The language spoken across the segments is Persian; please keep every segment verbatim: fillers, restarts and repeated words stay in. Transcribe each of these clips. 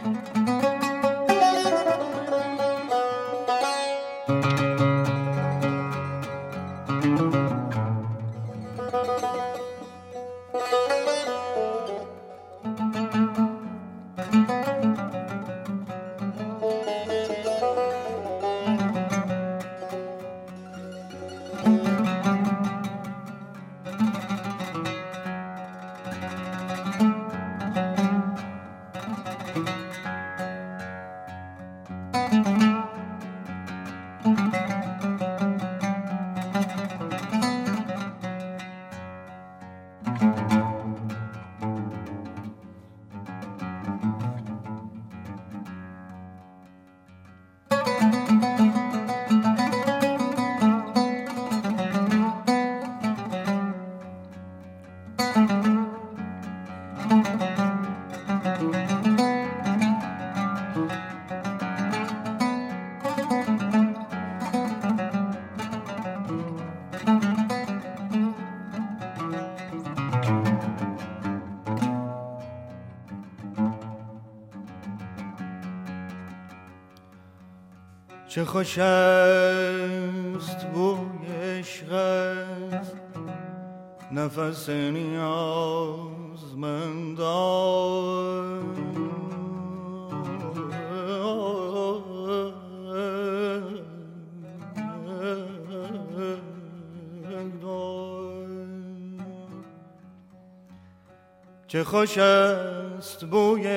چه خوش است بوی عشقت، نفس نیازمندان. چه خوش است بوی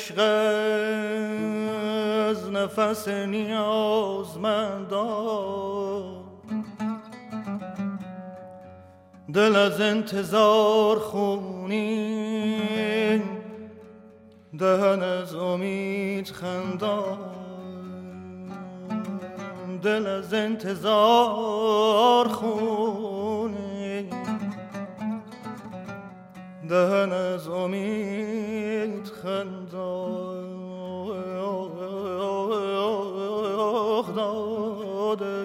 عشقت، نفس نیازمندان. دل از انتظار خونین، دهن از امید خندان. دل از انتظار خونین، دهن از امید خندان. داده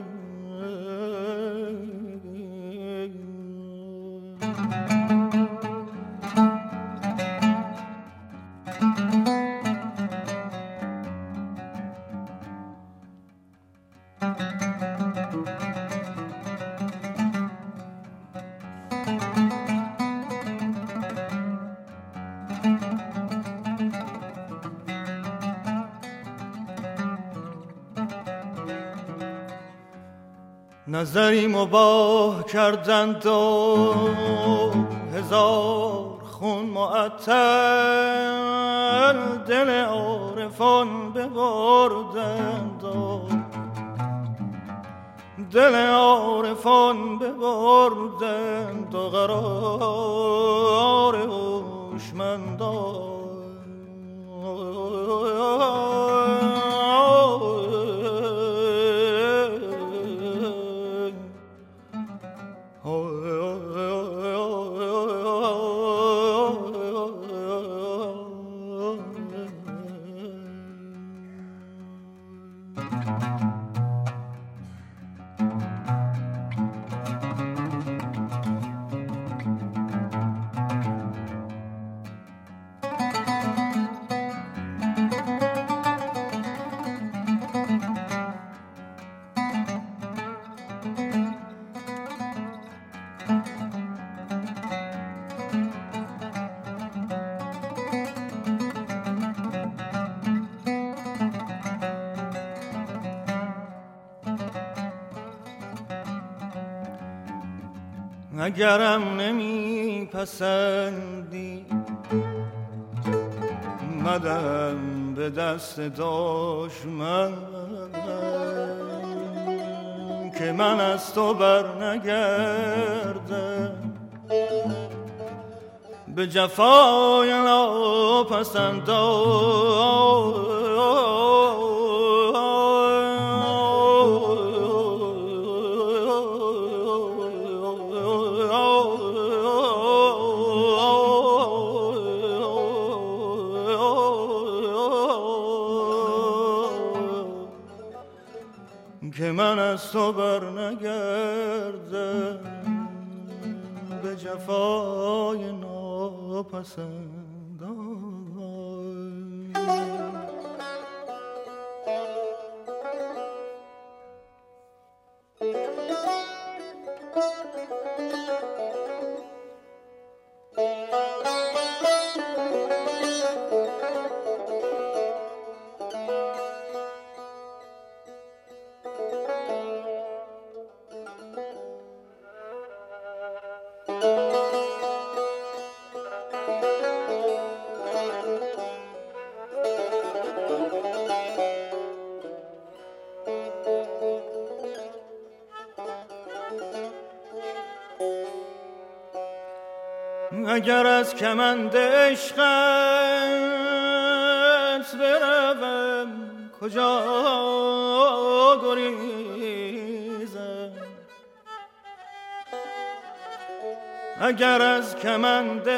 نظری مباح کردند و هزار خون معطل، دل عارفان ببردند و دل عارفان ببردند و قرار هوشمندان. اگرم نمی پسندی مدم به دست دشمن، که من از تو بر نگردم به جفای ناپسندان. که من از تو بر نگردم به جفای ناپسندان. اگر از کمند عشقت بروم کجا گریزم، اگر از کمند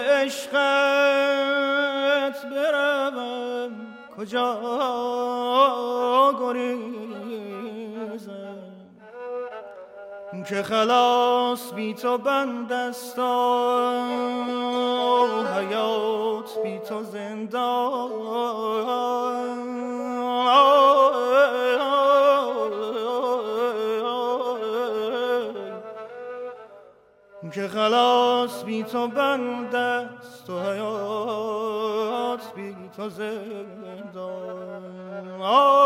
عشقت بروم کجا گریزم، که خلاص بی تو بند است و حیات بی تو زندان، که خلاص بی تو بند است و حیات بی تو زندان.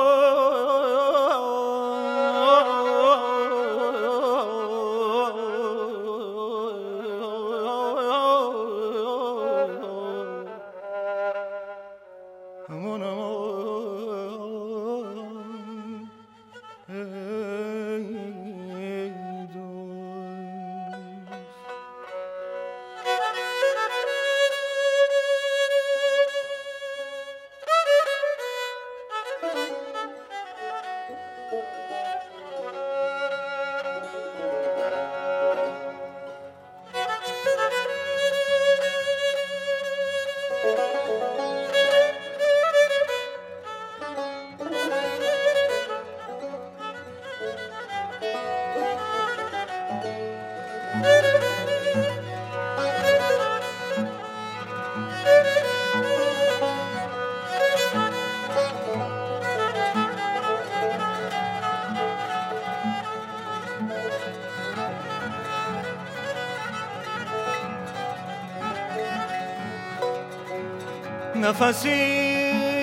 نفسی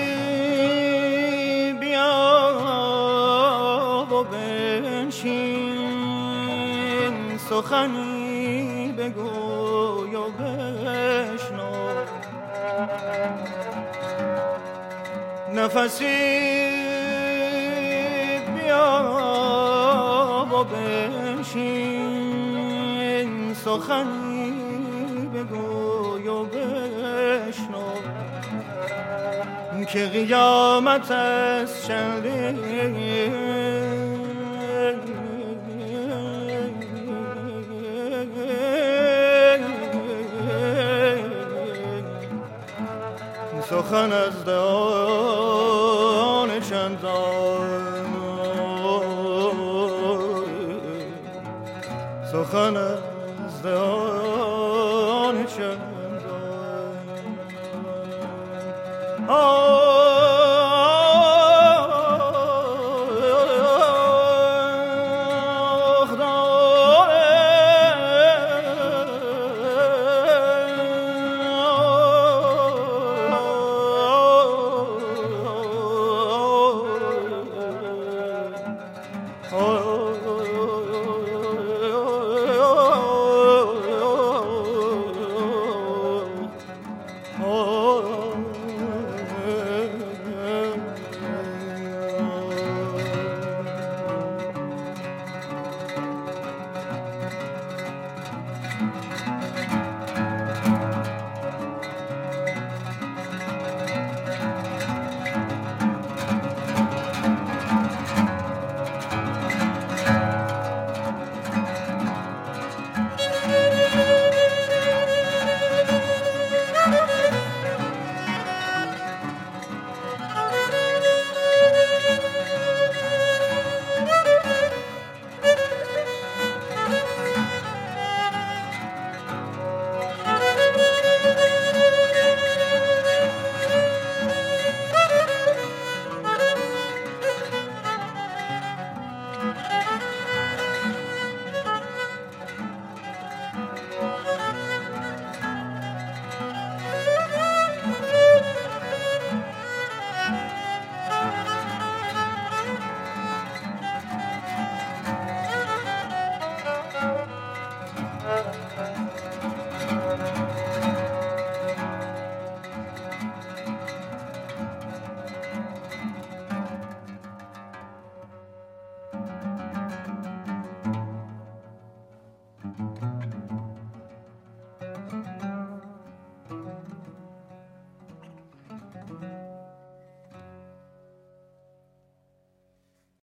بیا و بنشین، سخنی بگوی و بشنو، نفسی بیا و بنشین، سخنی بگوی و بشنو، که قیامت است چندین، سخن از دهان چندان، سخن از دهان